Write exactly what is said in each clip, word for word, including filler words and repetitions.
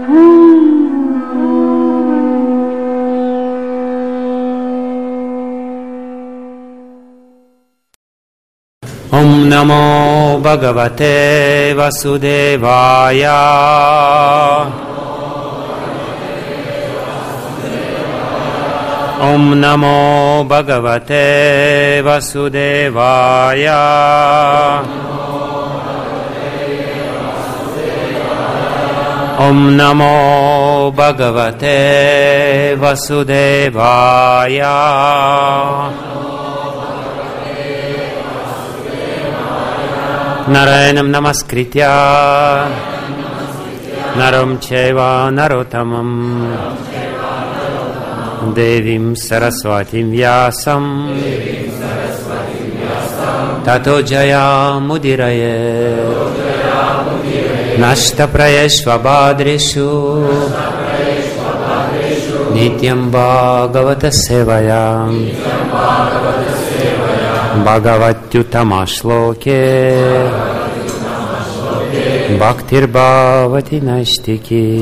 Om Namo Bhagavate Vasudevaya. Om Namo Bhagavate Vasudevaya. Om Namo Bhagavate Vasudevaya. Narayanam Namaskritya Naram Cheva Narotamam Devim Saraswatim Vyasam Tato Jaya Mudiraye Nashta Prayeshva Badrishu Nityam Bhagavata Sevayam Bhagavatyutama Shloke Bhaktir Bhavati Naistiki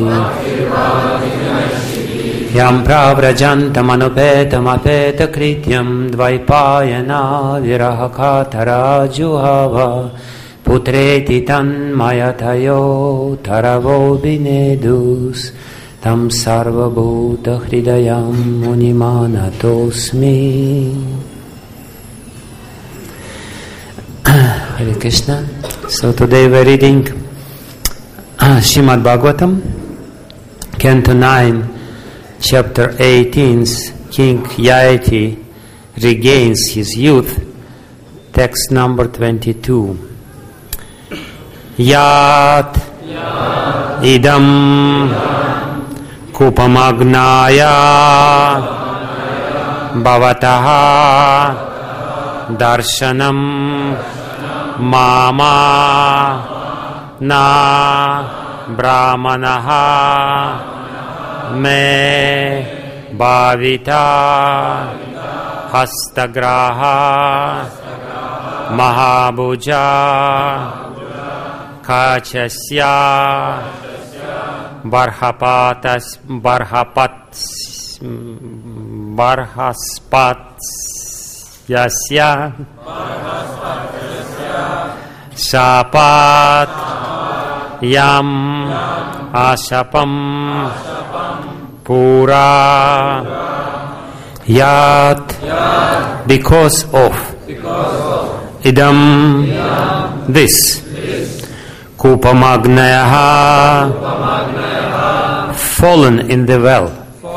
Yam Pravrajantam Anupetam Apeta Krityam Dvaipayana Virahakatara Juhava Putreti Tanmayatayo Taravo Binedus Tam Sarvabhuta Hridayam Munimanatosmi. Hare Krishna. So today we're reading uh, Srimad Bhagavatam, Canto nine, Chapter eighteen, King Yayati regains his youth, text number twenty-two. Yat, Yat idam, idam kupamagnaya bhavataha darshanam Mama na brahmanaha me bhavita hastagraha mahabhuja kachasya barhapatas barhapats barhaspatyasya Sapat Yam Asapam Pura Yat because of Idam this Kupamagnayaha fallen in the well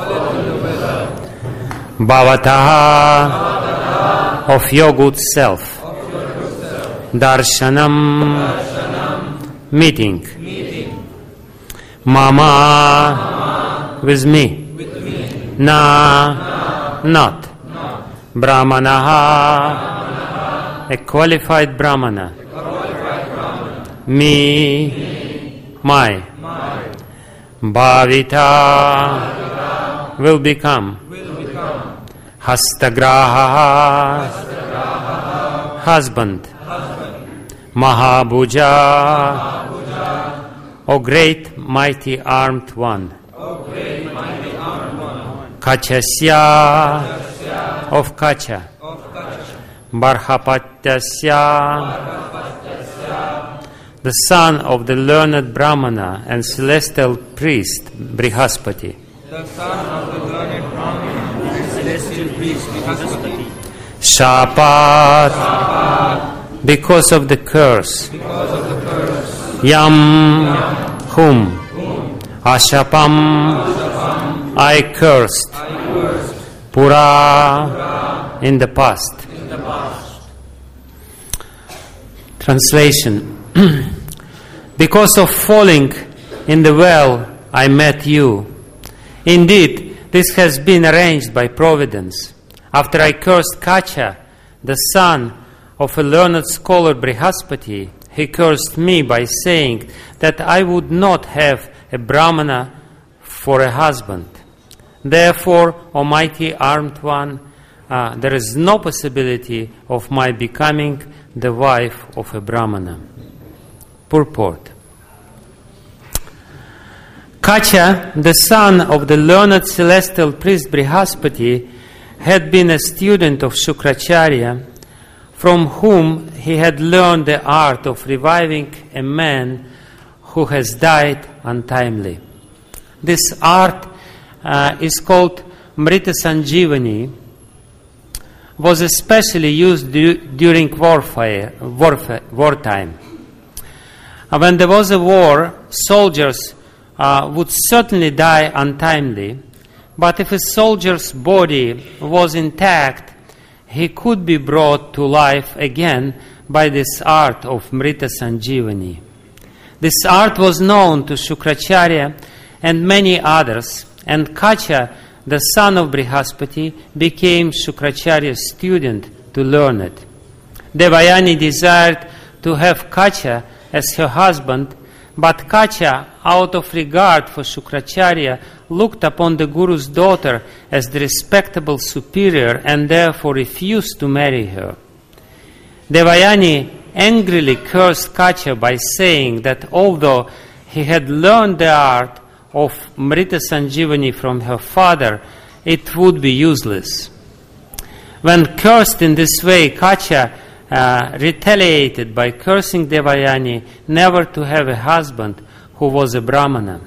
Bhavataha of your good self Darshanam, Darshanam meeting. meeting. Mama, Mama with me. With me. Na, Na not. not. Brahmanaha, Brahmanaha a qualified Brahmana. Qualified Brahmana. Me, me my. my. Bhavita, Bhavita will become. Will become. Hastagraha, Hastagraha husband. Mahabhuja, Mahabhuja, O great mighty armed one, o great mighty armed one. Kachasya, Kachasya of Kacha, of Kacha. Barhapatyasya, Barhapatyasya, the son of the learned Brahmana and celestial priest Brihaspati. The son of the learned Brahmana and celestial priest Brihaspati. Shapat, Shapat because of the curse, because of the curse. Yam, Yam whom, whom. Ashapam, Ashapam I, cursed. I cursed, Pura, Pura in the past. In the past. Translation. Because of falling in the well, I met you. Indeed, this has been arranged by providence. After I cursed Kacha, the son of a learned scholar Brihaspati, he cursed me by saying that I would not have a Brahmana for a husband. Therefore, O mighty armed one, uh, there is no possibility of my becoming the wife of a Brahmana. Purport. Kacha, the son of the learned celestial priest Brihaspati, had been a student of Shukracharya, from whom he had learned the art of reviving a man who has died untimely. This art uh, is called Mrita Sanjivani, was especially used du- during warfare, warfare, wartime. Uh, when there was a war, soldiers uh, would certainly die untimely, but if a soldier's body was intact, he could be brought to life again by this art of Mrita Sanjivani. This art was known to Shukracharya and many others, and Kacha, the son of Brihaspati, became Shukracharya's student to learn it. Devayani desired to have Kacha as her husband, but Kacha, out of regard for Shukracharya, looked upon the Guru's daughter as the respectable superior and therefore refused to marry her. Devayani angrily cursed Kacha by saying that although he had learned the art of Mrita Sanjivani from her father, it would be useless. When cursed in this way, Kacha uh, retaliated by cursing Devayani never to have a husband who was a Brahmana.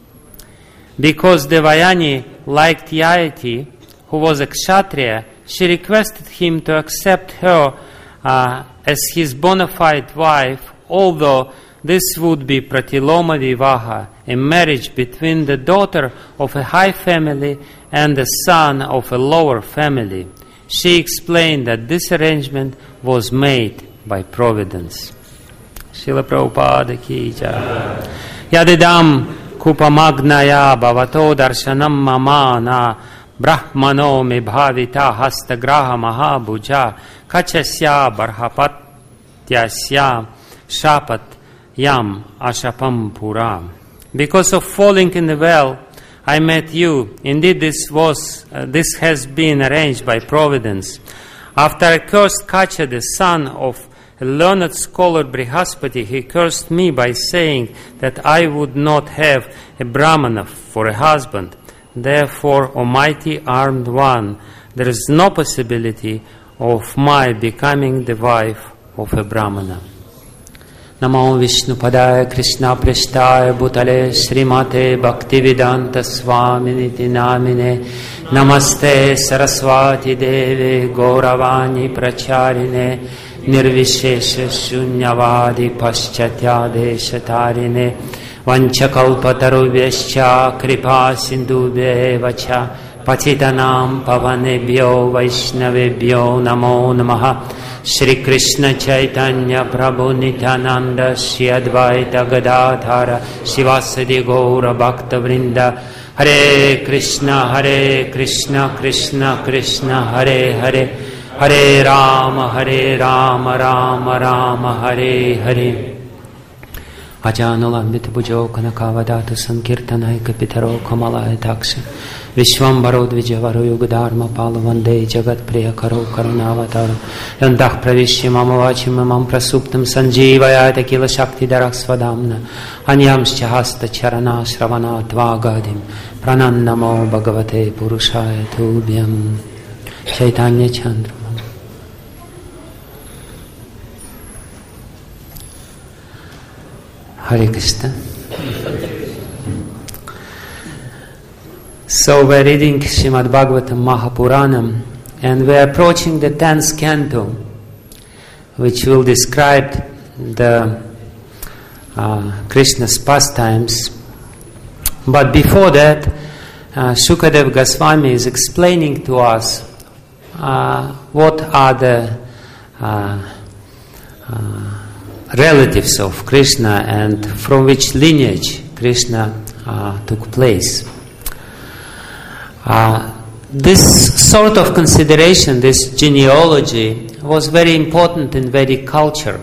Because Devayani liked Yayati, who was a Kshatriya, she requested him to accept her uh, as his bona fide wife, although this would be Pratiloma Vivaha, a marriage between the daughter of a high family and the son of a lower family. She explained that this arrangement was made by Providence. Srila Prabhupada ki jai. Yadidam kupamagnaya bhavato darshanam mamana brahmano me bhavita hastagraha mahabhuja kachasya barhapatyasya shapat yam ashapam puram. Because of falling in the well, I met you. Indeed, this was uh, this has been arranged by Providence. After I cursed Kacha, the son of a learned scholar Brihaspati, he cursed me by saying that I would not have a Brahmana for a husband. Therefore, O mighty armed one, there is no possibility of my becoming the wife of a Brahmana. Namo Vishnu Padaya Krishna Prishtaya Bhutale Srimate Bhaktivedanta Swaminiti Namine Namaste Saraswati Deve Gauravani Pracharine Nirvishesha Shunyavadi Paschatya Deshatarine Vanchakalpatarubhyascha Kripa Sindhubhye Vacha Patitanam Pavanebhyo Vaishnavebhyo Namo Namaha Shri Krishna Chaitanya Prabhu Nityananda Shri Advaita Gadadhara Shivasadi Gaura Bhakta Vrinda Hare Krishna Hare Krishna Krishna Krishna Hare Hare Hare Rama Hare Rama Rama Rama Hare Hare Ajanulambita Bhujo Kanakavadata Sankirtanai Kapitaro Kamalaya Taksha Vishwambaro Dvijavaro Yugadharma Palavande Jagat Priya Karo Karunavataro Yandah Pravishya Mamavachim Mamam Prasuptam Sanjivayata Kila Shakti Daraksvadamna Anyamscha Hasta Charana Shravana Tvagadim Pranannamo Bhagavate Purushaya Tubhyam Chaitanya Chandra. Hare Krishna. So we're reading Srimad Bhagavatam Mahapuranam, and we're approaching the tenth canto, which will describe the uh, Krishna's pastimes. But before that, uh, Shukadev Goswami is explaining to us uh, what are the uh, uh, relatives of Krishna and from which lineage Krishna uh, took place. Uh, this sort of consideration, this genealogy, was very important in Vedic culture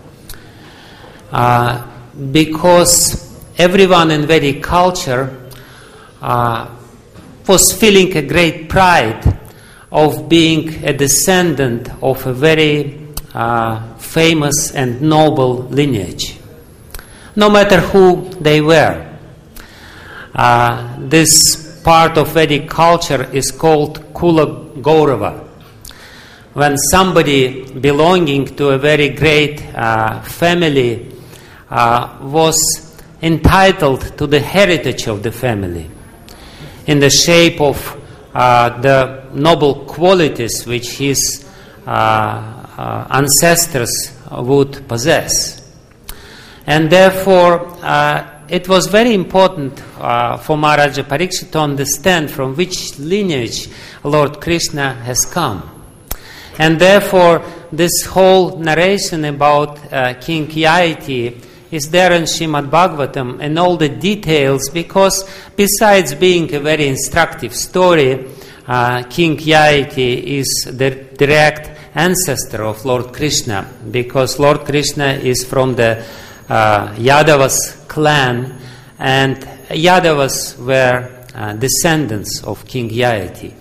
uh, because everyone in Vedic culture uh, was feeling a great pride of being a descendant of a very uh, famous and noble lineage, no matter who they were. Uh, this part of Vedic culture is called Kula Gaurava. When somebody belonging to a very great uh, family uh, was entitled to the heritage of the family in the shape of uh, the noble qualities which his uh, uh, ancestors would possess. And therefore, uh, it was very important uh, for Maharaja Parikshit to understand from which lineage Lord Krishna has come. And therefore, this whole narration about uh, King Yayati is there in Srimad Bhagavatam and all the details, because besides being a very instructive story, uh, King Yayati is the direct ancestor of Lord Krishna, because Lord Krishna is from the uh, Yadavas clan, and Yadavas were uh, descendants of King Yayati.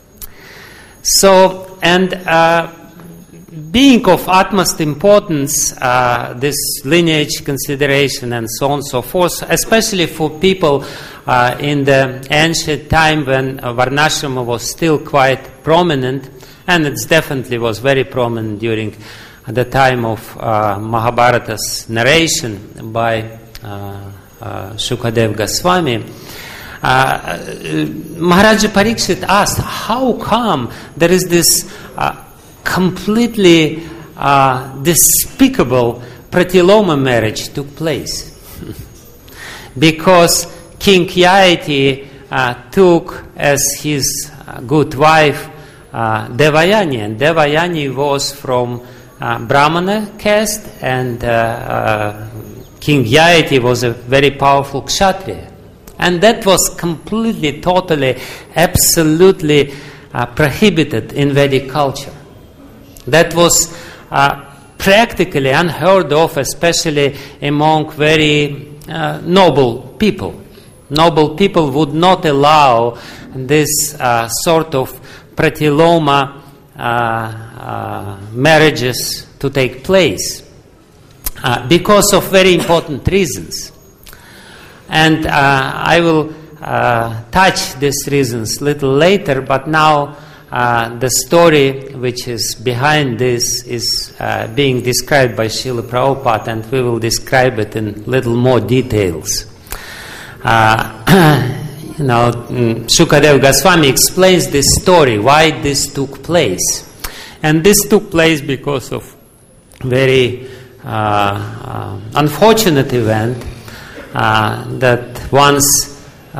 So, and uh, being of utmost importance, uh, this lineage consideration and so on and so forth, especially for people uh, in the ancient time when uh, Varnashrama was still quite prominent, and it definitely was very prominent during the time of uh, Mahabharata's narration by uh, uh, Shukadev Goswami. Uh, Maharaja Parikshit asked, how come there is this uh, completely uh, despicable Pratiloma marriage took place? Because King Yayati uh, took as his uh, good wife uh, Devayani, and Devayani was from uh, Brahmana caste, and uh, uh, King Yayati was a very powerful Kshatriya. And that was completely, totally, absolutely uh, prohibited in Vedic culture. That was uh, practically unheard of, especially among very uh, noble people. Noble people would not allow this uh, sort of pratiloma uh, uh, marriages to take place uh, because of very important reasons. And uh, I will uh, touch these reasons a little later, but now uh, the story which is behind this is uh, being described by Srila Prabhupada, and we will describe it in little more details. Uh, you know, Shukadev Goswami explains this story, why this took place. And this took place because of very uh, uh, unfortunate event. Uh, that once uh,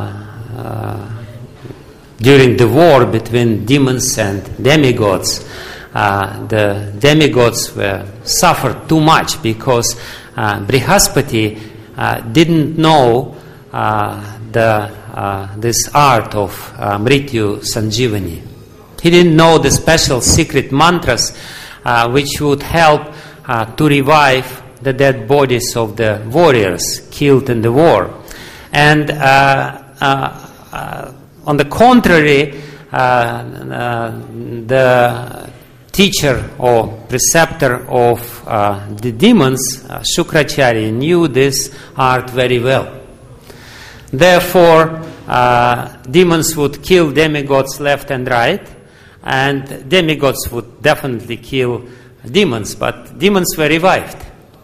uh, during the war between demons and demigods, uh, the demigods were suffered too much because uh, Brihaspati uh, didn't know uh, the uh, this art of uh, Mrityu Sanjivani. He didn't know the special secret mantras uh, which would help uh, to revive the dead bodies of the warriors killed in the war. And uh, uh, uh, on the contrary, uh, uh, the teacher or preceptor of uh, the demons, uh, Shukracharya, knew this art very well. Therefore, uh, demons would kill demigods left and right, and demigods would definitely kill demons, but demons were revived.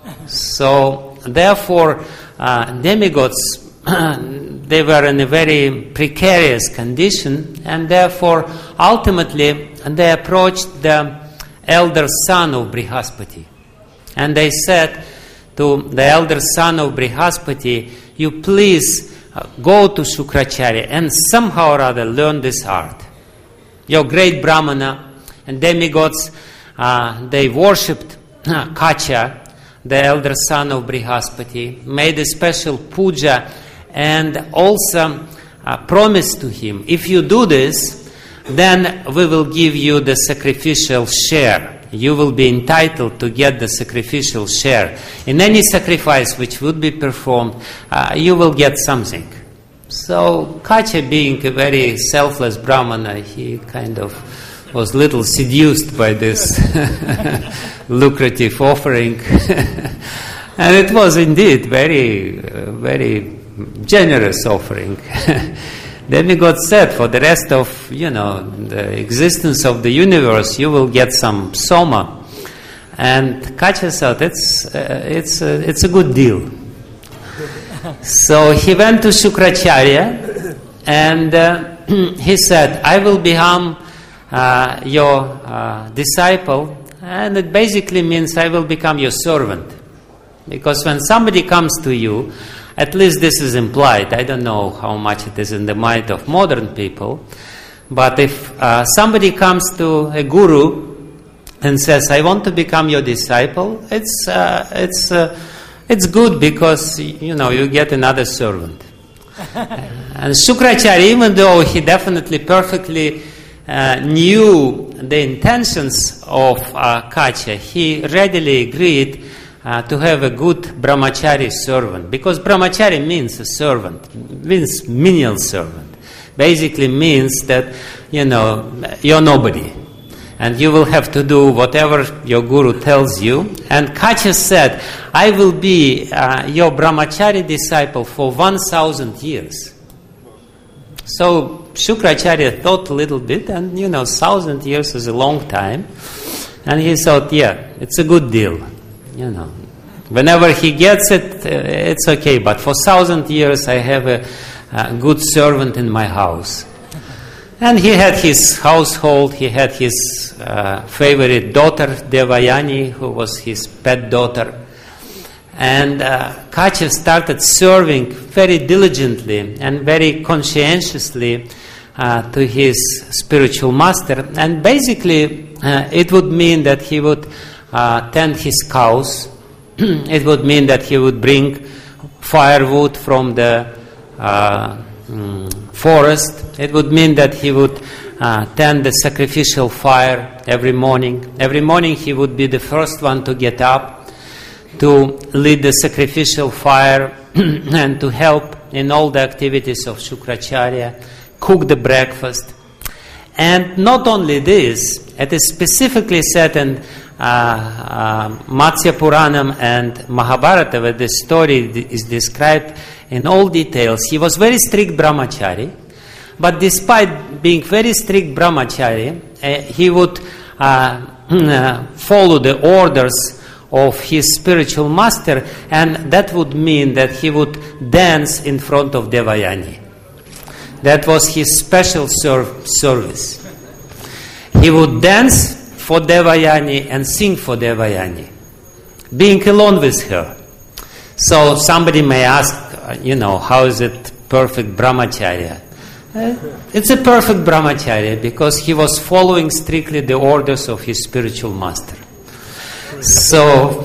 So, therefore, uh, demigods, they were in a very precarious condition, and therefore, ultimately, they approached the elder son of Brihaspati. And they said to the elder son of Brihaspati, you please uh, go to Shukracharya and somehow or other learn this art. Your great Brahmana and demigods, uh, they worshipped uh, Kacha, the elder son of Brihaspati, made a special puja and also uh, promised to him, if you do this, then we will give you the sacrificial share. You will be entitled to get the sacrificial share. In any sacrifice which would be performed, uh, you will get something. So Kacha, being a very selfless Brahmana, he kind of was little seduced by this lucrative offering. And it was indeed very, uh, very generous offering. Demigod said, for the rest of, you know, the existence of the universe, you will get some soma. And Kacha said, it's, uh, it's, uh, it's a good deal. So he went to Shukracharya, and uh, he said, I will become uh, your uh, disciple, and it basically means I will become your servant. Because when somebody comes to you, at least this is implied, I don't know how much it is in the mind of modern people, but if uh, somebody comes to a guru and says, I want to become your disciple, it's, uh, it's, uh, it's good because, you know, you get another servant. And Shukracharya, even though he definitely perfectly uh, knew the intentions of uh, Kacha, he readily agreed uh, to have a good brahmachari servant, because brahmachari means a servant, means menial servant. Basically means that, you know, you're nobody, and you will have to do whatever your guru tells you. And Kacha said, I will be uh, your brahmachari disciple for one thousand years. So Shukracharya thought a little bit, and you know, thousand years is a long time. And he thought, yeah, it's a good deal. You know, whenever he gets it, uh, it's okay. But for thousand years, I have a, a good servant in my house. And he had his household. He had his uh, favorite daughter, Devayani, who was his pet daughter. And uh, Kacha started serving very diligently and very conscientiously uh, to his spiritual master. And basically, uh, it would mean that he would uh, tend his cows. It would mean that he would bring firewood from the uh, mm, forest. It would mean that he would uh, tend the sacrificial fire every morning. Every morning he would be the first one to get up, to lead the sacrificial fire and to help in all the activities of Shukracharya, cook the breakfast. And not only this, it is specifically said in uh, uh, Matsya Puranam and Mahabharata, where the story is described in all details. He was very strict brahmachari, but despite being very strict brahmachari, uh, he would uh, uh, follow the orders of his spiritual master, and that would mean that he would dance in front of Devayani. That was his special serv- service. He would dance for Devayani and sing for Devayani, being alone with her. So somebody may ask, uh, you know, how is it perfect brahmacharya? Uh, it's a perfect brahmacharya because he was following strictly the orders of his spiritual master. So,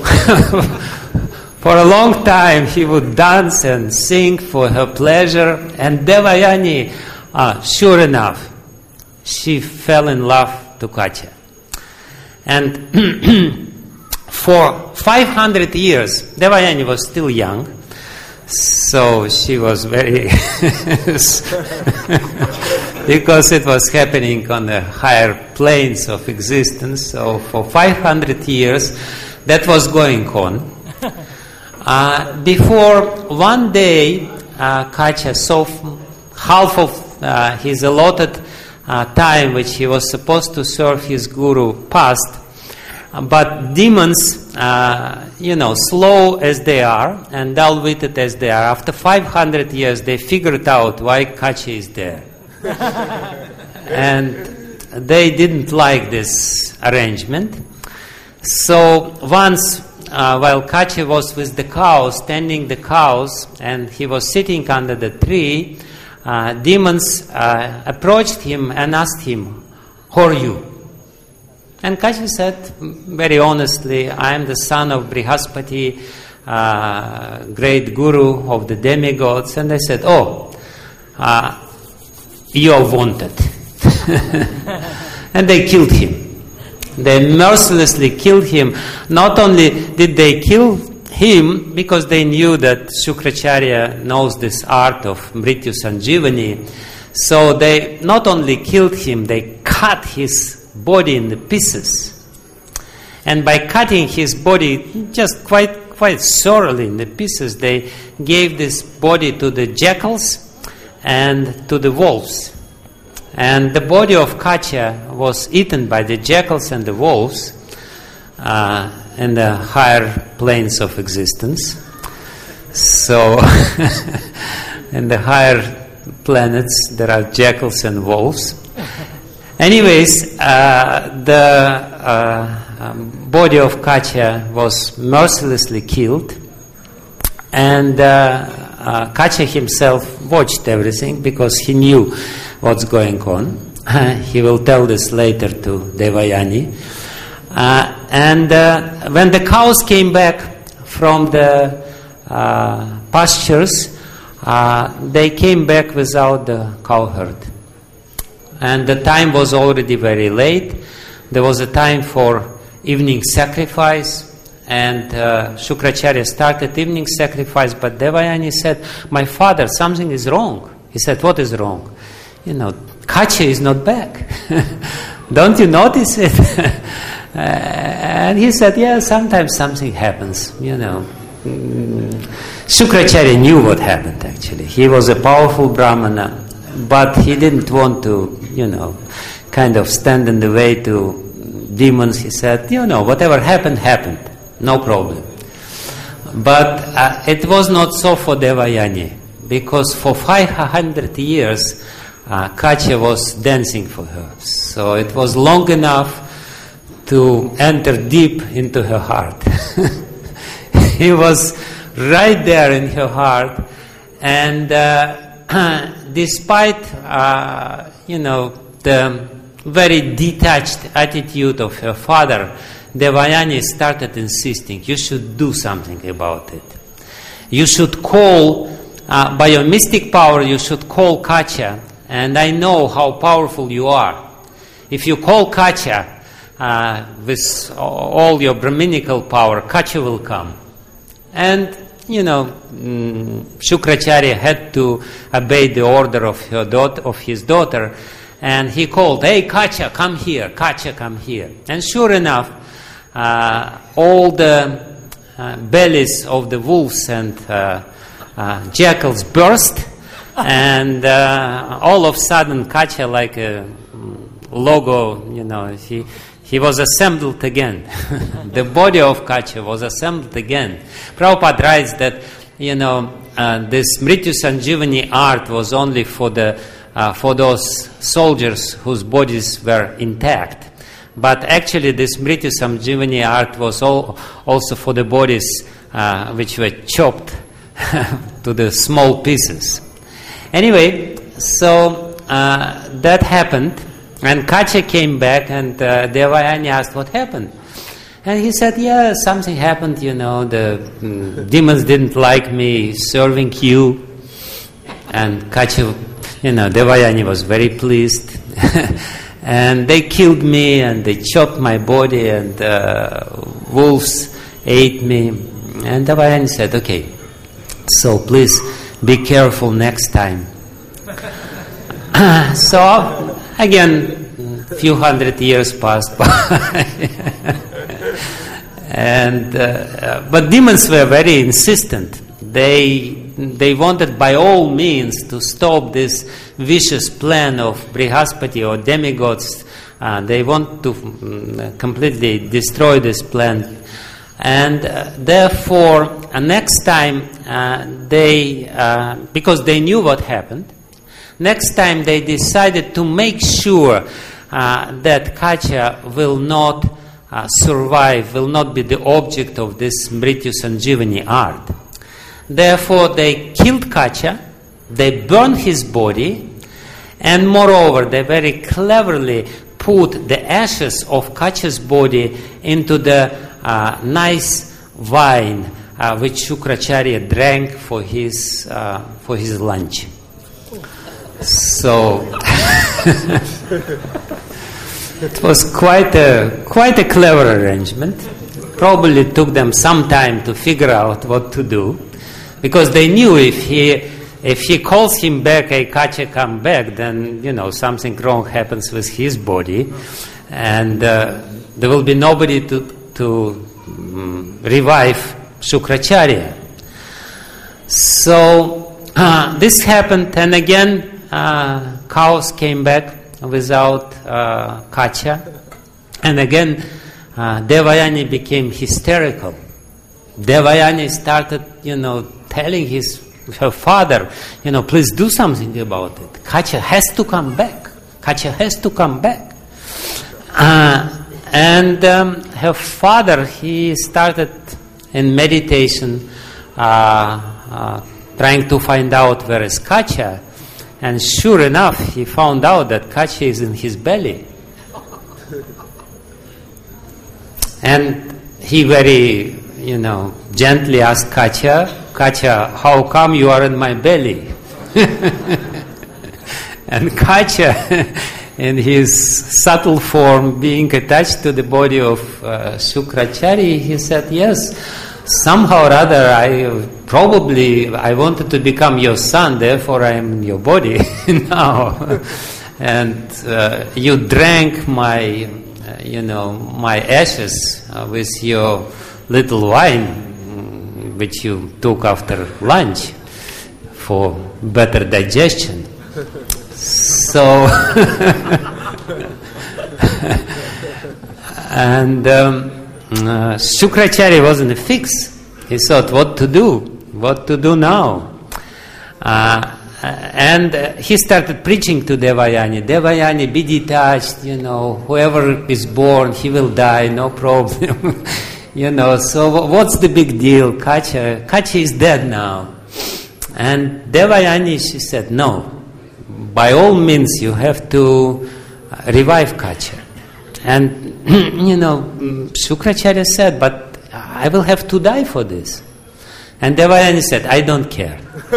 for a long time, he would dance and sing for her pleasure. And Devayani, uh, sure enough, she fell in love to Kacha. And for five hundred years, Devayani was still young, so she was very... because it was happening on the higher planes of existence. So for five hundred years, that was going on. Uh, before one day, uh, Kacha saw half of uh, his allotted uh, time, which he was supposed to serve his guru, passed. But demons, uh, you know, slow as they are and dull-witted as they are, after five hundred years, they figured out why Kacha is there. And they didn't like this arrangement. So once, uh, while Kacha was with the cows, tending the cows, and he was sitting under the tree, uh, demons uh, approached him and asked him, "Who are you?" And Kacha said, very honestly, "I am the son of Brihaspati, uh, great guru of the demigods." And they said, "Oh, uh, you are wanted." And they killed him. They mercilessly killed him. Not only did they kill him because they knew that Shukracharya knows this art of Mrityu Sanjivani, so they not only killed him, they cut his body in the pieces. And by cutting his body just quite quite thoroughly in the pieces. They gave this body to the jackals and to the wolves. And the body of Katya was eaten by the jackals and the wolves uh, in the higher planes of existence. So, in the higher planets, there are jackals and wolves. Anyways, uh, the uh, um, body of Katya was mercilessly killed, and uh, uh, Katya himself watched everything because he knew what's going on. He will tell this later to Devayani. Uh, and uh, when the cows came back from the uh, pastures, uh, they came back without the cowherd. And the time was already very late. There was a time for evening sacrifice, and uh, Shukracharya started evening sacrifice, but Devayani said, "My father, something is wrong." He said, "What is wrong?" "You know, Katya is not back." "Don't you notice it?" uh, and he said, "Yeah, sometimes something happens, you know." Mm. Shukracharya knew what happened actually. He was a powerful Brahmana, but he didn't want to, you know, kind of stand in the way to demons. He said, you know, whatever happened, happened. No problem. But uh, it was not so for Devayani, because for five hundred years, uh, Katya was dancing for her. So it was long enough to enter deep into her heart. He was right there in her heart, and uh, despite, uh, you know, the very detached attitude of her father, Devayani started insisting, you should do something about it. You should call, uh, by your mystic power, you should call Katya, and I know how powerful you are. If you call Katya uh, with all your Brahminical power, Katya will come. And, you know, mm, Shukracharya had to obey the order of her daughter, of his daughter, and he called, "Hey, Katya, come here, Katya, come here." And sure enough, uh, all the uh, bellies of the wolves and uh, uh, jackals burst, and uh, all of a sudden, Katya, like a logo, you know, he he was assembled again. The body of Katya was assembled again. Prabhupada writes that, you know, uh, this Mrityu Sanjivani art was only for the uh, for those soldiers whose bodies were intact. But actually this Mrityu Sanjivani art was all, also for the bodies uh, which were chopped to the small pieces. Anyway, so uh, that happened. And Katya came back, and uh, Devayani asked, what happened? And he said, yeah, something happened, you know, the mm, demons didn't like me serving you. And Katya, you know, Devayani was very pleased. And they killed me, and they chopped my body, and uh, wolves ate me. And Devayani said, okay, so please be careful next time. So, again, a few hundred years passed by. and uh, but demons were very insistent. They they wanted by all means to stop this vicious plan of Brihaspati or demigods. Uh, they want to um, completely destroy this plan. And uh, therefore, uh, next time uh, they, uh, because they knew what happened, next time they decided to make sure uh, that Katya will not uh, survive, will not be the object of this Mrityu Sanjivani art. Therefore, they killed Katya, they burned his body, and moreover, they very cleverly put the ashes of Katya's body into the uh, nice wine uh, which Shukracharya drank for his uh, for his lunch. So it was quite a quite a clever arrangement. Probably took them some time to figure out what to do, because they knew if he if he calls him back, hey, Katya, come back, then you know something wrong happens with his body, and uh, there will be nobody to to um, revive Shukracharya. So uh, this happened, and again uh, cows came back without uh, Kacha, and again uh, Devayani became hysterical. Devayani started, you know, telling his her father, you know, please do something about it. Kacha has to come back. Kacha has to come back. Uh, and um, her father, he started in meditation, uh, uh, trying to find out where is Kacha. And sure enough, he found out that Kacha is in his belly. And he very, you know, gently asked Kacha, Kacha, how come you are in my belly? And Kacha, in his subtle form, being attached to the body of uh, Shukracharya, he said, yes, somehow or other, I probably, I wanted to become your son, therefore I am in your body now. And uh, you drank my, uh, you know, my ashes uh, with your little wine, which you took after lunch for better digestion. So, and um, uh, Shukracharya was in a fix. He thought, what to do? What to do now? Uh, and uh, he started preaching to Devayani. Devayani, be detached, you know, whoever is born, he will die, no problem. You know, so what's the big deal? Kacha, Kacha is dead now. And Devayani, she said, no, by all means you have to revive Kacha. And, you know, Shukracharya said, but I will have to die for this. And Devayani said, I don't care.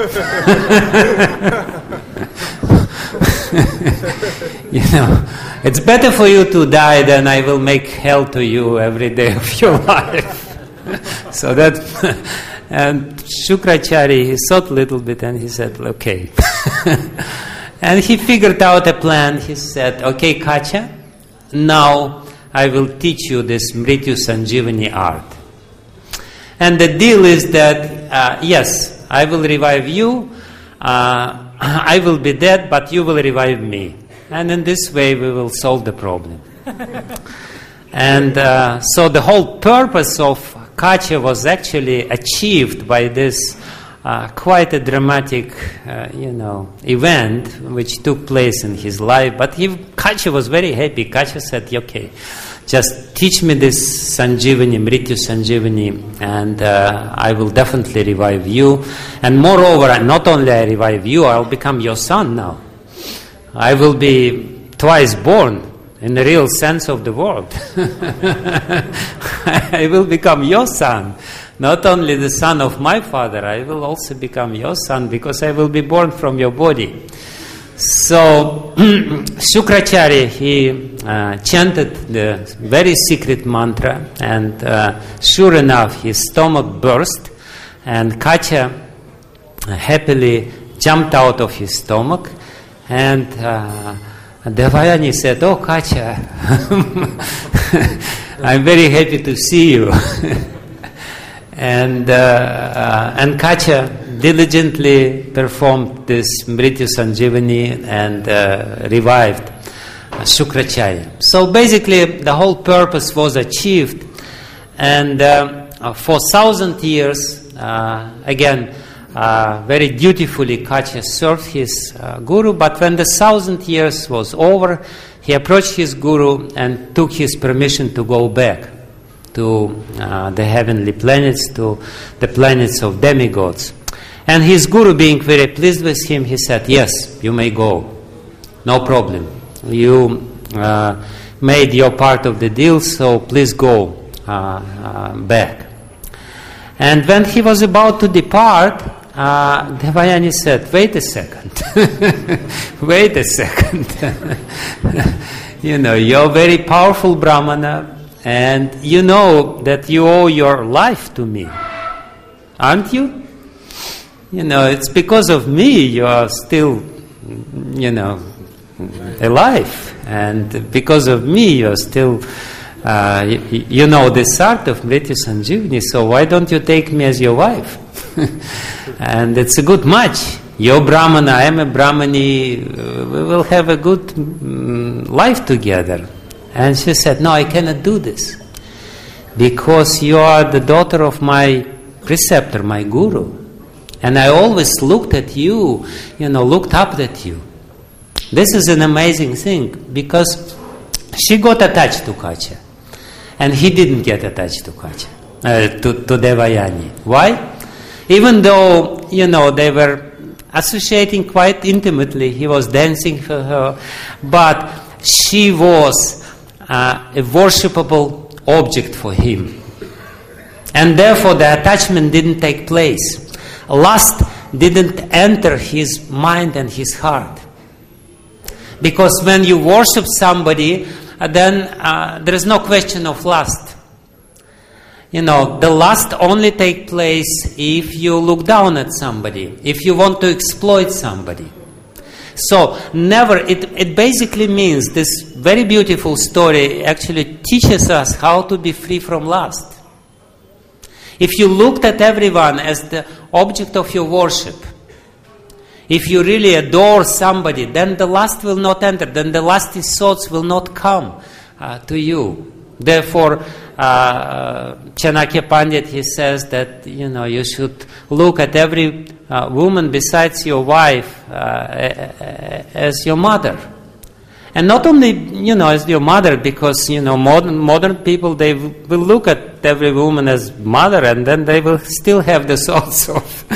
You know, it's better for you to die than I will make hell to you every day of your life. So that, and Shukracharya, he thought a little bit and he said, okay. And he figured out a plan. He said, okay, Kacha, now I will teach you this Mrityu Sanjivani art. And the deal is that, uh, yes, I will revive you, uh, I will be dead, but you will revive me. And in this way we will solve the problem. And uh, so the whole purpose of Kacha was actually achieved by this uh, quite a dramatic, uh, you know, event which took place in his life. But he, Kacha was very happy. Kacha said, okay, just teach me this Sanjivani, Mrityu Sanjivani, and uh, I will definitely revive you. And moreover, not only I revive you, I will become your son now. I will be twice born in the real sense of the word. I will become your son. Not only the son of my father, I will also become your son because I will be born from your body. So Shukracharya, he uh, chanted the very secret mantra, and uh, sure enough his stomach burst, and Kacha happily jumped out of his stomach, and uh, Devayani said, oh Kacha, I'm very happy to see you. and uh, uh, and Kacha diligently performed this Mrityu Sanjivani and uh, revived uh, Shukracharya. So basically the whole purpose was achieved, and uh, for thousand years, uh, again, uh, very dutifully Kacha served his uh, guru, but when the thousand years was over, he approached his guru and took his permission to go back to uh, the heavenly planets, to the planets of demigods. And his guru, being very pleased with him, he said, yes, you may go, no problem. You uh, made your part of the deal, so please go uh, uh, back. And when he was about to depart, uh, Devayani said, wait a second, wait a second. You know, you're a very powerful Brahmana, and you know that you owe your life to me, aren't you? You know, it's because of me you are still, you know, alive. And because of me you are still uh, you, you know this art of Mrityu Sanjeevani, so why don't you take me as your wife? And it's a good match. You're Brahmana, I am a Brahmani, uh, we will have a good um, life together. And she said, no, I cannot do this, because you are the daughter of my preceptor, my guru. And I always looked at you, you know, looked up at you. This is an amazing thing, because she got attached to Katya, and he didn't get attached to Katya, uh, to, to Devayani. Why? Even though, you know, they were associating quite intimately, he was dancing for her, but she was uh, a worshipable object for him. And therefore the attachment didn't take place. Lust didn't enter his mind and his heart. Because when you worship somebody, uh, then uh, there is no question of lust. You know, the lust only takes place if you look down at somebody, if you want to exploit somebody. So never, it, it basically means, this very beautiful story actually teaches us how to be free from lust. If you looked at everyone as the object of your worship, if you really adore somebody, then the lust will not enter, then the lusty thoughts will not come uh, to you. Therefore, uh, Chanakya Pandit, he says that, you know, you should look at every uh, woman besides your wife uh, as your mother. And not only, you know, as your mother, because, you know, modern, modern people, they will look at every woman as mother, and then they will still have the thoughts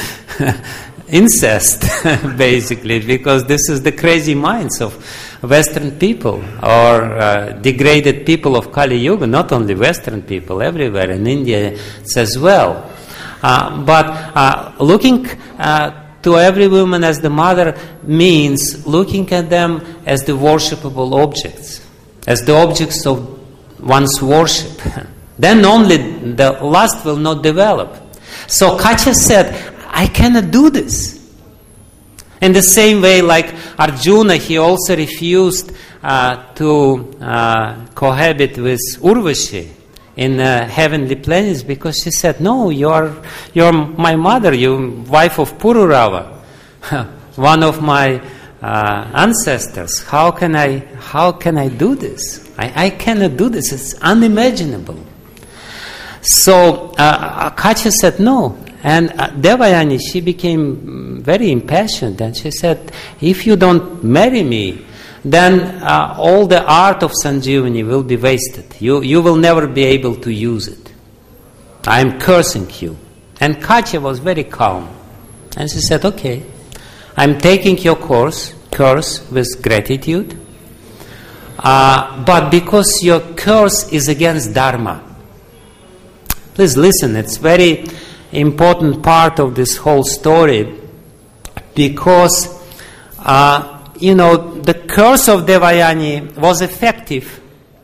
of incest, basically, because this is the crazy minds of Western people, or uh, degraded people of Kali Yuga, not only Western people, everywhere, in India it's as well. Uh, but uh, looking uh, to every woman as the mother means looking at them as the worshipable objects, as the objects of one's worship. Then only the lust will not develop. So Katya said, I cannot do this. In the same way, like Arjuna, he also refused uh, to uh, cohabit with Urvashi in uh, heavenly planes, because she said, no, you're, you're my mother, you're wife of Pururava, one of my uh, ancestors. How can I, how can I do this? I, I cannot do this. It's unimaginable. So uh, Katya said no. And uh, Devayani, she became very impassioned, and she said, if you don't marry me, then uh, all the art of Sanjeevani will be wasted. You, you will never be able to use it. I am cursing you. And Katya was very calm. And she said, okay, I'm taking your course, curse with gratitude, uh, but because your curse is against Dharma. Please listen, it's very important part of this whole story, because uh, you know, the curse of Devayani was effective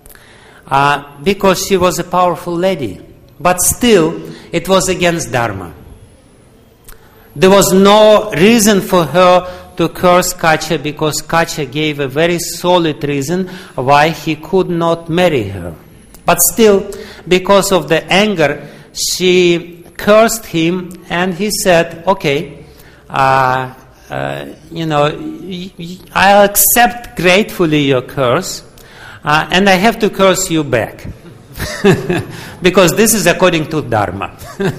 uh, because she was a powerful lady, but still it was against Dharma. There was no reason for her to curse Katya, because Katya gave a very solid reason why he could not marry her. But still, because of the anger, she cursed him, and he said, okay, uh, uh, you know, y- y- I'll accept gratefully your curse, uh, and I have to curse you back. Because this is according to Dharma.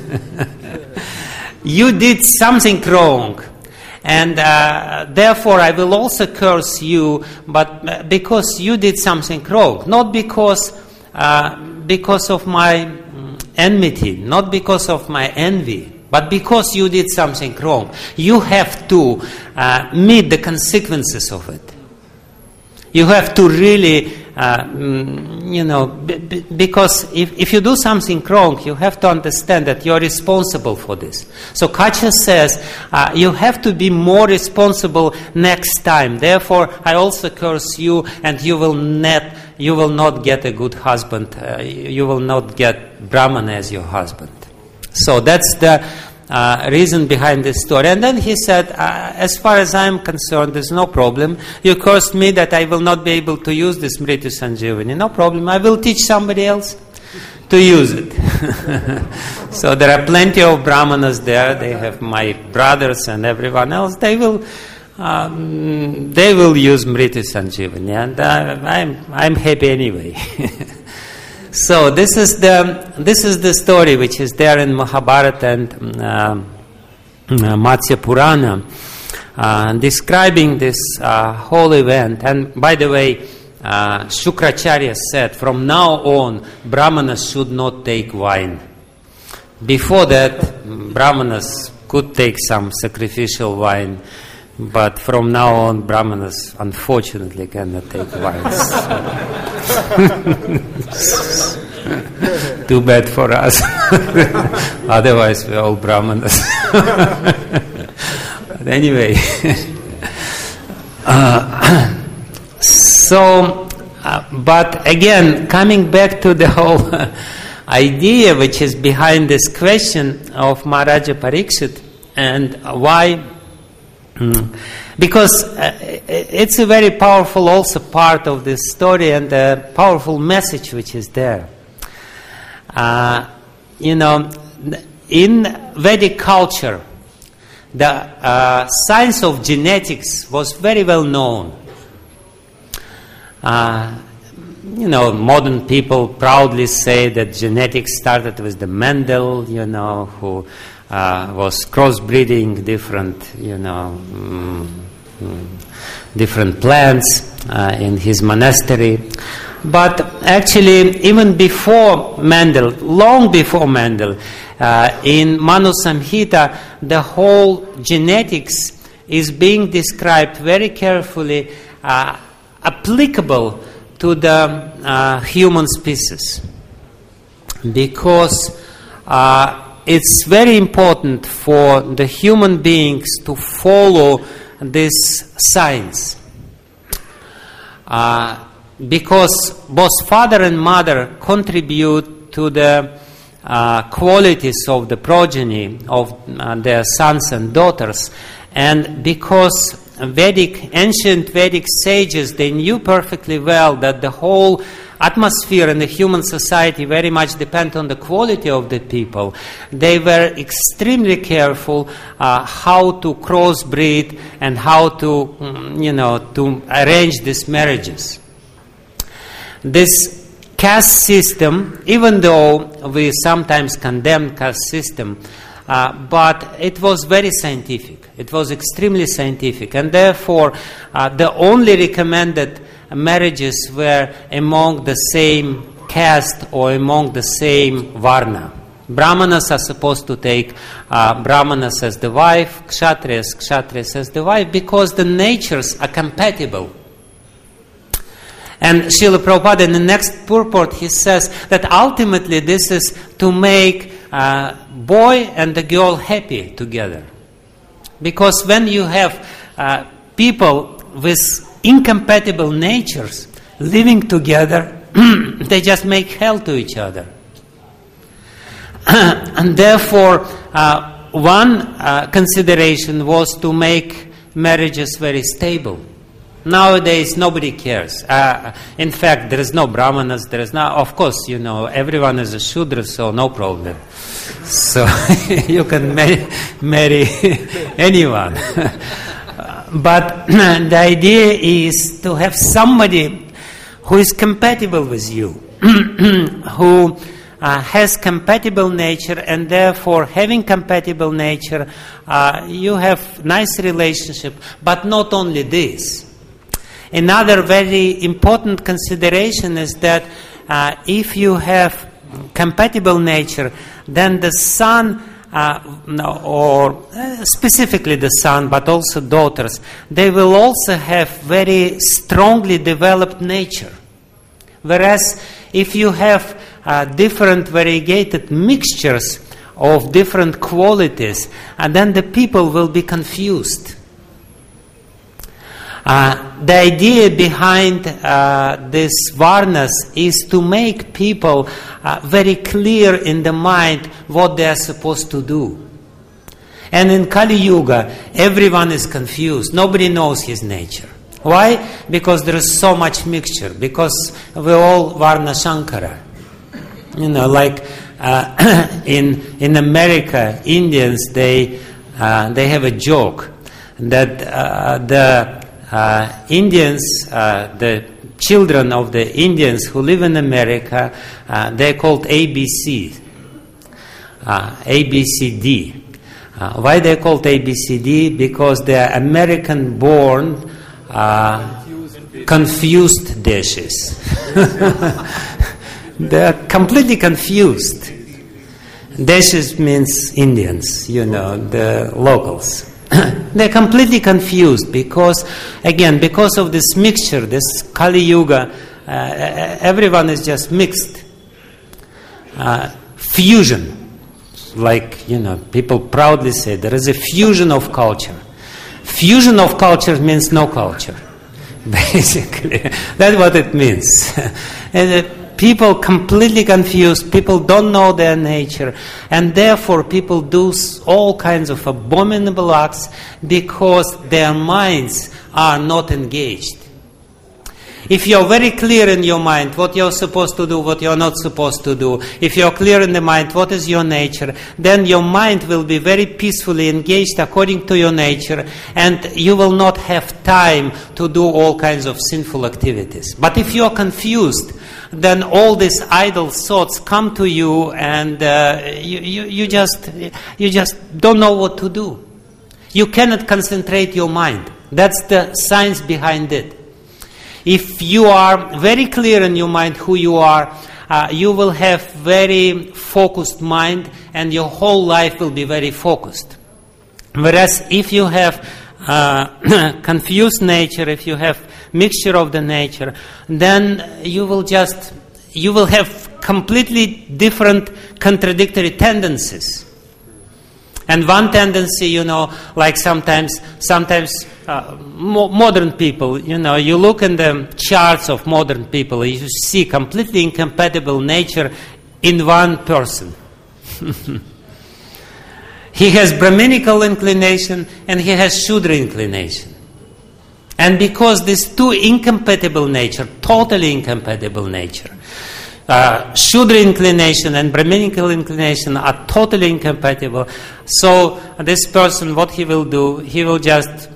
You did something wrong, and uh, therefore I will also curse you, but because you did something wrong, not because, uh, because of my enmity, not because of my envy, but because you did something wrong. You have to uh, meet the consequences of it. You have to really, uh, mm, you know, b- b- because if, if you do something wrong, you have to understand that you're responsible for this. So Katya says, uh, you have to be more responsible next time. Therefore, I also curse you, and you will not, you will not get a good husband. Uh, you will not get Brahmana as your husband. So that's the uh, reason behind this story. And then he said, uh, as far as I'm concerned, there's no problem. You cursed me that I will not be able to use this Mritu Sanjeevani. No problem. I will teach somebody else to use it. So there are plenty of Brahmanas there. They have my brothers and everyone else. They will um, they will use Mritu Sanjeevani, and uh, I'm I'm happy anyway. So this is the this is the story which is there in Mahabharata and uh, Matsya Purana, uh, describing this uh, whole event. And by the way, uh, Shukracharya said, from now on, Brahmanas should not take wine. Before that, Brahmanas could take some sacrificial wine, but from now on, Brahmanas unfortunately cannot take wines. Too bad for us. Otherwise, we're all Brahmanas. But anyway, uh, so, uh, but again, coming back to the whole idea which is behind this question of Maharaja Parikshit, and why. Mm. Because uh, it's a very powerful also part of this story, and a powerful message which is there. Uh, you know, in Vedic culture, the uh, science of genetics was very well known. Uh, you know, modern people proudly say that genetics started with the Mendel, you know, who Uh, was crossbreeding different, you know, mm, mm, different plants uh, in his monastery. But actually, even before Mendel, long before Mendel, uh, in Manu Samhita, the whole genetics is being described very carefully, uh, applicable to the uh, human species, because uh, it's very important for the human beings to follow this science. Uh, because both father and mother contribute to the uh, qualities of the progeny of uh, their sons and daughters. And because Vedic, ancient Vedic sages, they knew perfectly well that the whole atmosphere in the human society very much depend on the quality of the people. They were extremely careful uh, how to crossbreed and how to, you know, to arrange these marriages. This caste system, even though we sometimes condemn caste system, uh, but it was very scientific. It was extremely scientific, and therefore uh, the only recommended marriages were among the same caste or among the same varna. Brahmanas are supposed to take uh, Brahmanas as the wife, Kshatriyas, Kshatriyas as the wife, because the natures are compatible. And Srila Prabhupada in the next purport, he says that ultimately this is to make uh, boy and the girl happy together. Because when you have uh, people with incompatible natures living together, they just make hell to each other. And therefore, uh, one uh, consideration was to make marriages very stable. Nowadays, nobody cares. Uh, in fact, there is no Brahmanas, there is no, of course, you know, everyone is a Shudra, so no problem. So you can marry, marry anyone. But the idea is to have somebody who is compatible with you, who uh, has compatible nature, and therefore having compatible nature, uh, you have nice relationship. But not only this. Another very important consideration is that uh, if you have compatible nature, then the son, uh, or specifically the son, but also daughters, they will also have very strongly developed nature. Whereas if you have uh, different variegated mixtures of different qualities, and then the people will be confused. Uh, the idea behind uh, this varnas is to make people uh, very clear in the mind what they are supposed to do. And in Kali Yuga, everyone is confused. Nobody knows his nature. Why? Because there is so much mixture. Because we're all Varna Shankara. You know, like uh, in in America, Indians, they uh, they have a joke that uh, the uh, Indians, uh, the children of the Indians who live in America, uh, they're called A B C, uh, A B C D. Uh, why they're called A B C D? Because they're American-born uh, confused dishes. They're completely confused. Dishes means Indians, you know, the locals. They're completely confused because, again, because of this mixture, this Kali Yuga, uh, everyone is just mixed. Uh, fusion. Like, you know, people proudly say there is a fusion of culture. Fusion of culture means no culture. Basically, that's what it means. And uh, people completely confused, people don't know their nature, and therefore people do all kinds of abominable acts because their minds are not engaged. If you're very clear in your mind what you're supposed to do, what you're not supposed to do, if you're clear in the mind what is your nature, then your mind will be very peacefully engaged according to your nature, and you will not have time to do all kinds of sinful activities. But if you're confused, then all these idle thoughts come to you, and uh, you, you, you just you just don't know what to do. You cannot concentrate your mind. That's the science behind it. If you are very clear in your mind who you are, uh, you will have very focused mind, and your whole life will be very focused. Whereas if you have uh, confused nature, if you have mixture of the nature, then you will just, you will have completely different contradictory tendencies. And one tendency, you know, like sometimes, sometimes uh, mo- modern people, you know, you look in the charts of modern people, you see completely incompatible nature in one person. He has Brahminical inclination and he has Shudra inclination. And because these two incompatible nature, totally incompatible nature, Uh, Shudra inclination and Brahminical inclination are totally incompatible. So this person, what he will do, he will just,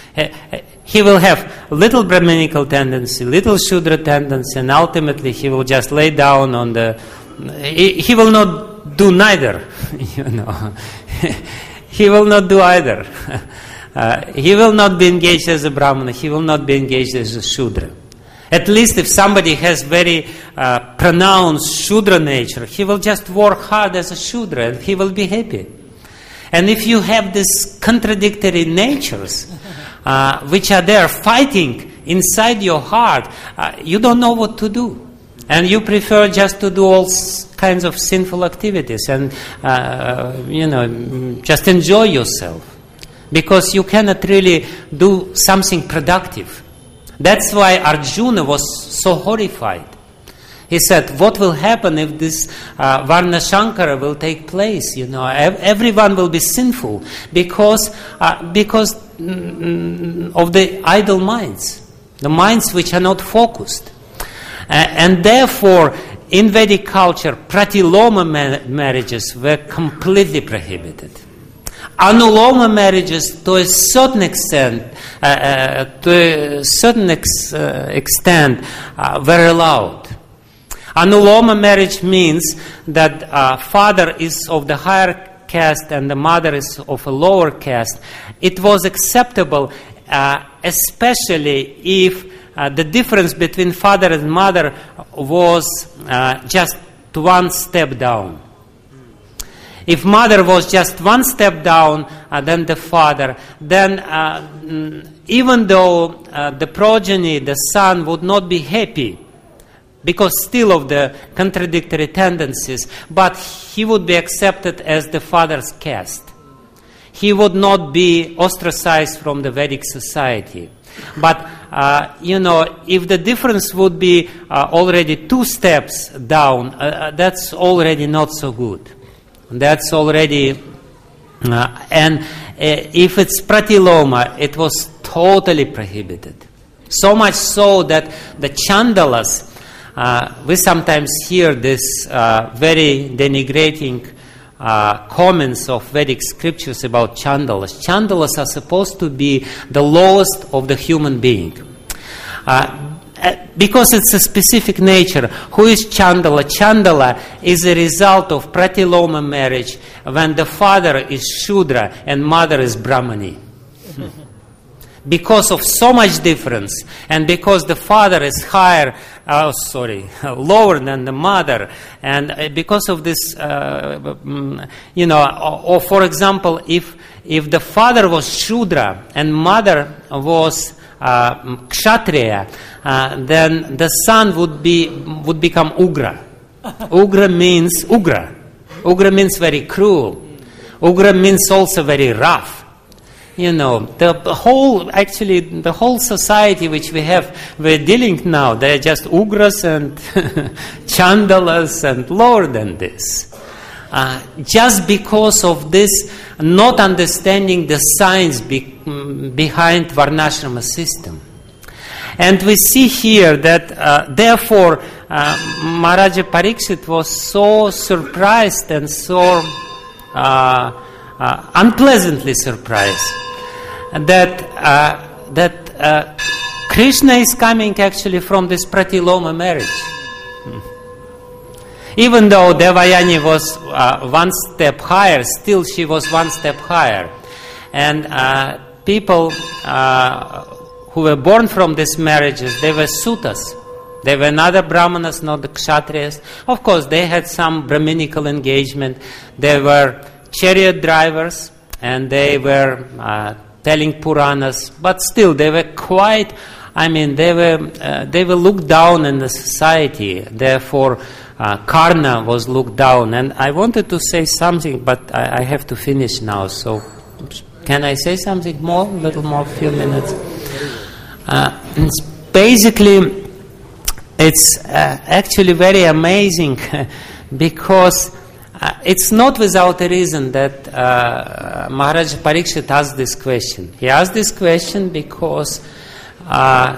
he will have little Brahminical tendency, little Shudra tendency, and ultimately he will just lay down on the, he, he will not do neither, you know. He will not do either. Uh, he will not be engaged as a Brahmana, he will not be engaged as a Shudra. At least if somebody has very uh, pronounced Shudra nature, he will just work hard as a Shudra and he will be happy. And if you have these contradictory natures, uh, which are there fighting inside your heart, uh, you don't know what to do. And you prefer just to do all kinds of sinful activities and, uh, you know, just enjoy yourself. Because you cannot really do something productive. That's why Arjuna was so horrified. He said, what will happen if this uh, Varna Shankara will take place? You know, ev- everyone will be sinful because, uh, because mm, of the idle minds, the minds which are not focused. Uh, and therefore, in Vedic culture, pratiloma ma- marriages were completely prohibited. Anuloma marriages, to a certain extent, uh, uh, to a certain ex, uh, extent, uh, were allowed. Anuloma marriage means that uh, father is of the higher caste and the mother is of a lower caste. It was acceptable, uh, especially if uh, the difference between father and mother was uh, just one step down. If mother was just one step down uh, than the father, then uh, mm, even though uh, the progeny, the son, would not be happy, because still of the contradictory tendencies, but he would be accepted as the father's caste. He would not be ostracized from the Vedic society. But, uh, you know, if the difference would be uh, already two steps down, uh, that's already not so good. That's already Uh, and uh, if it's pratiloma, it was totally prohibited. So much so that the Chandalas, uh, we sometimes hear this uh, very denigrating uh, comments of Vedic scriptures about Chandalas. Chandalas are supposed to be the lowest of the human being. Uh, Because it's a specific nature. Who is Chandala? Chandala is a result of pratiloma marriage when the father is Shudra and mother is Brahmani. Because of so much difference, and because the father is higher, oh sorry, lower than the mother, and because of this, uh, you know, or, or for example, if if the father was Shudra and mother was uh, Kshatriya, uh, then the son would be would become Ugra. Ugra means Ugra. Ugra means very cruel. Ugra means also very rough. You know, the whole, actually, the whole society which we have, we're dealing now, they're just Ugras and Chandalas and lower than this. Uh, just because of this not understanding the science be, behind Varnashrama system. And we see here that, uh, therefore, uh, Maharaja Parikshit was so surprised and so uh, uh, unpleasantly surprised that uh, that uh, Krishna is coming actually from this pratiloma marriage. Hmm. Even though Devayani was uh, one step higher, still she was one step higher. And uh, people uh, who were born from these marriages, they were Sutas. They were neither Brahmanas nor the Kshatriyas. Of course, they had some Brahminical engagement. They were chariot drivers, and they were uh, telling Puranas, but still they were quite, I mean, they were uh, they were looked down in the society. Therefore, uh, Karna was looked down. And I wanted to say something, but I, I have to finish now. So, can I say something more? A little more, a few minutes. Uh, it's basically, it's uh, actually very amazing because Uh, it's not without a reason that uh, Maharaja Parikshit asked this question. He asked this question because uh,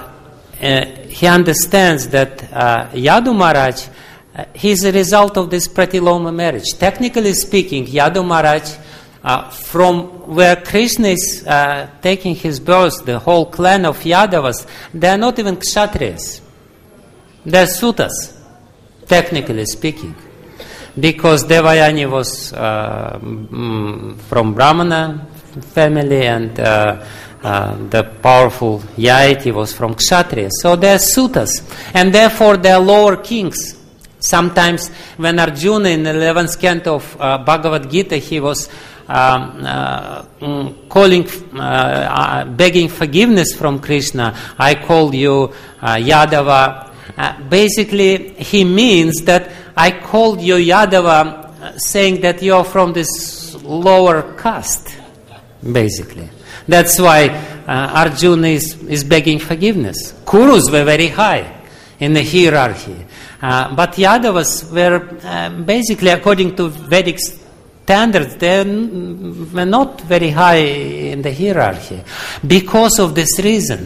uh, he understands that uh, Yadu Maharaj, uh, he is a result of this pratiloma marriage. Technically speaking, Yadu Maharaj, uh, from where Krishna is uh, taking his birth, the whole clan of Yadavas, they are not even Kshatriyas. They are Sutas, technically speaking. Because Devayani was uh, mm, from Brahmana family, and uh, uh, the powerful Yayati was from Kshatriya. So they are Sutas, and therefore they are lower kings. Sometimes when Arjuna in the eleventh canto of uh, Bhagavad Gita, he was um, uh, mm, calling, uh, uh, begging forgiveness from Krishna. I call you uh, Yadava. Uh, basically, he means that I called you Yadava, uh, saying that you're from this lower caste, basically. That's why uh, Arjuna is, is begging forgiveness. Kurus were very high in the hierarchy. Uh, but Yadavas were uh, basically, according to Vedic standards, they were not very high in the hierarchy because of this reason.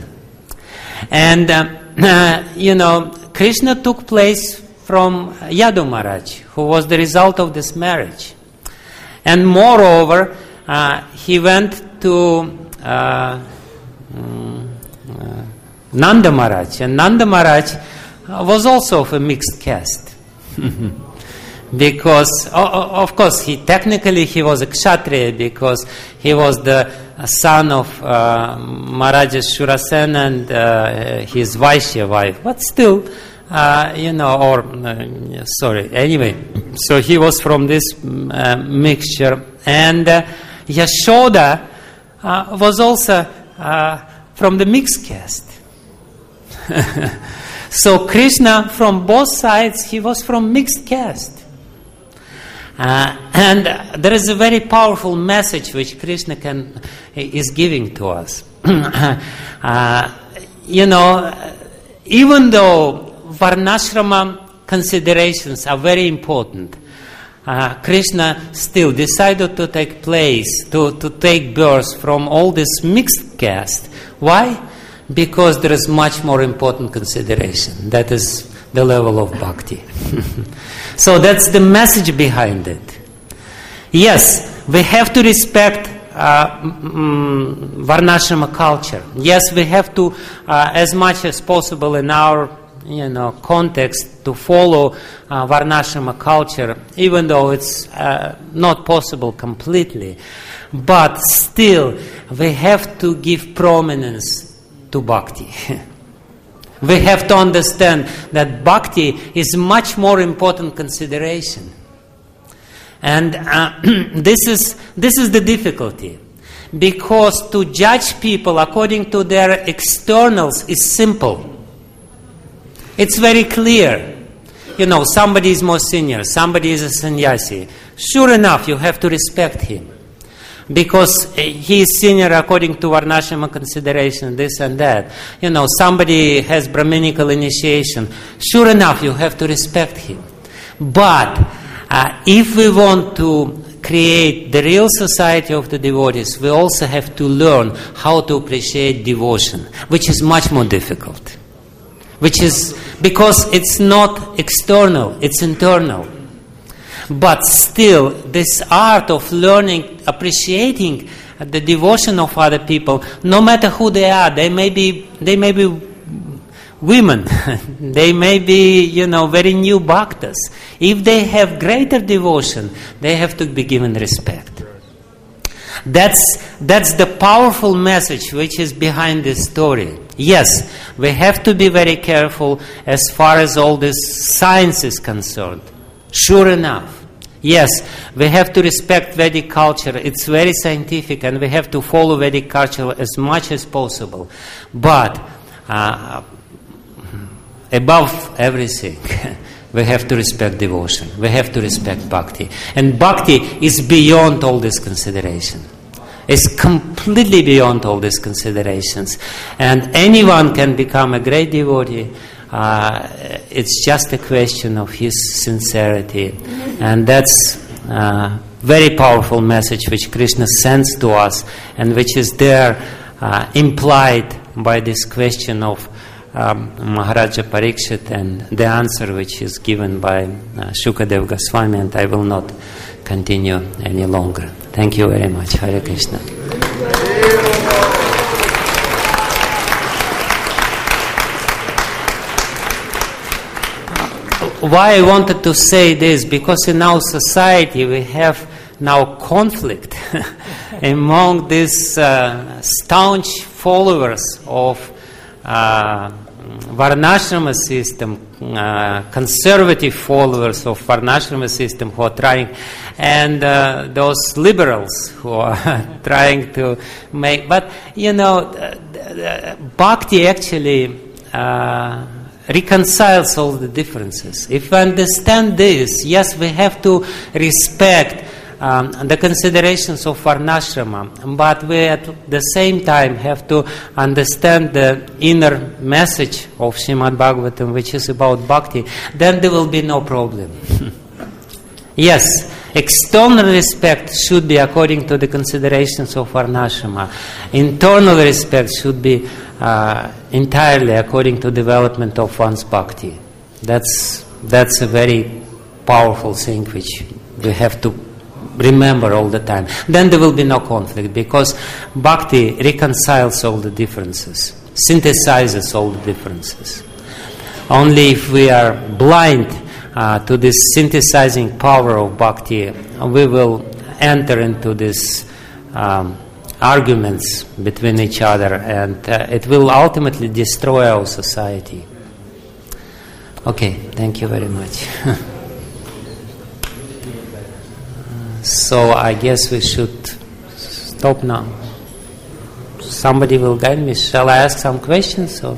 And, uh, uh, you know, Krishna took place from Yadu Maharaj, who was the result of this marriage. And moreover, uh, he went to uh, um, uh, Nanda Maharaj. And Nanda Maharaj uh, was also of a mixed caste. Because, uh, of course, he technically he was a Kshatriya because he was the son of uh, Maharaja Shurasena and uh, his Vaishya wife. But still, Uh, you know, or, uh, sorry, anyway, so he was from this uh, mixture. And uh, Yashoda uh, was also uh, from the mixed caste. So Krishna, from both sides, he was from mixed caste. Uh, and uh, there is a very powerful message which Krishna can is giving to us. uh, you know, even though Varnashrama considerations are very important, uh, Krishna still decided to take place, to, to take birth from all this mixed caste. Why? Because there is much more important consideration. That is the level of bhakti. So that's the message behind it. Yes, we have to respect uh, mm, Varnashrama culture. Yes, we have to, uh, as much as possible in our you know, context, to follow uh, Varnashrama culture, even though it's uh, not possible completely. But still, we have to give prominence to bhakti. We have to understand that bhakti is much more important consideration. And uh, this is this is the difficulty, because to judge people according to their externals is simple. It's very clear. You know, somebody is more senior, somebody is a sannyasi. Sure enough, you have to respect him, because he is senior according to Varnashrama consideration, this and that. You know, somebody has Brahminical initiation. Sure enough, you have to respect him. But uh, if we want to create the real society of the devotees, we also have to learn how to appreciate devotion, which is much more difficult. Which is because it's not external, it's internal. But still, this art of learning, appreciating the devotion of other people, no matter who they are, they may be, they may be women, they may be, you know, very new bhaktas. If they have greater devotion, they have to be given respect. That's that's the powerful message which is behind this story. Yes, we have to be very careful as far as all this science is concerned. Sure enough, yes, we have to respect Vedic culture. It's very scientific, and we have to follow Vedic culture as much as possible. But uh, above everything, we have to respect devotion. We have to respect bhakti. And bhakti is beyond all this consideration. It's completely beyond all these considerations. And anyone can become a great devotee. Uh, it's just a question of his sincerity. And that's a very powerful message which Krishna sends to us, and which is there uh, implied by this question of um, Maharaja Parikshit, and the answer which is given by uh, Shukadev Goswami, and I will not continue any longer. Thank you very much. Hare Krishna. Why I wanted to say this, because in our society we have now conflict among these uh, staunch followers of uh, Varnashrama system, uh, conservative followers of Varnashrama system who are trying, and uh, those liberals who are trying to make, but you know, uh, Bhakti actually uh, reconciles all the differences. If we understand this, yes, we have to respect Um, the considerations of Varnashrama, but we at the same time have to understand the inner message of Srimad Bhagavatam, which is about bhakti. Then there will be no problem. Yes, external respect should be according to the considerations of Varnashrama. Internal respect should be uh, entirely according to development of one's bhakti. That's that's a very powerful thing which we have to remember all the time. Then there will be no conflict, because bhakti reconciles all the differences, synthesizes all the differences. Only if we are blind uh, to this synthesizing power of bhakti, we will enter into these um, arguments between each other, and uh, it will ultimately destroy our society. Okay, thank you very much. So I guess we should stop now. Somebody will guide me. Shall I ask some questions? Or?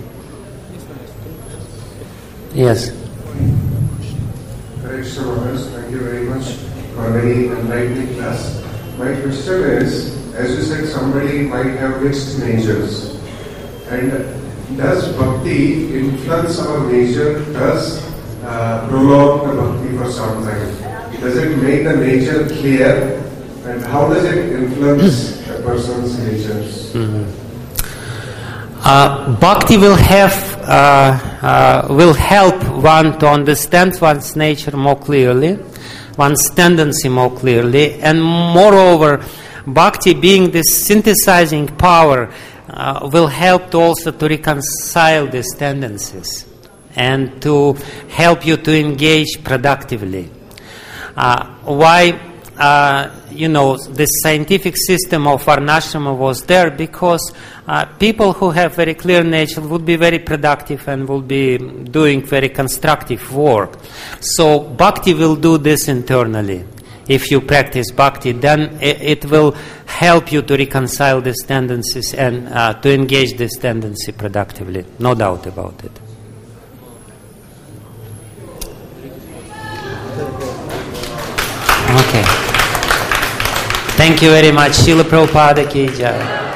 Yes. Thank you very much for a very enlightening class. My question is, as you said, somebody might have mixed natures. And does bhakti influence our nature? Does uh, prolong the bhakti for some time? does it make the nature clear, and how does it influence a person's natures? Mm-hmm. Uh, bhakti will have uh, uh, will help one to understand one's nature more clearly, one's tendency more clearly, and moreover, bhakti, being this synthesizing power, uh, will help to also to reconcile these tendencies and to help you to engage productively. Uh, why? Uh, you know, this scientific system of Varnashrama was there because uh, people who have very clear nature would be very productive and will be doing very constructive work. So bhakti will do this internally. If you practice bhakti, then it, it will help you to reconcile these tendencies and uh, to engage this tendency productively. No doubt about it. Okay. Thank you very much. Srila Prabhupada ki jai.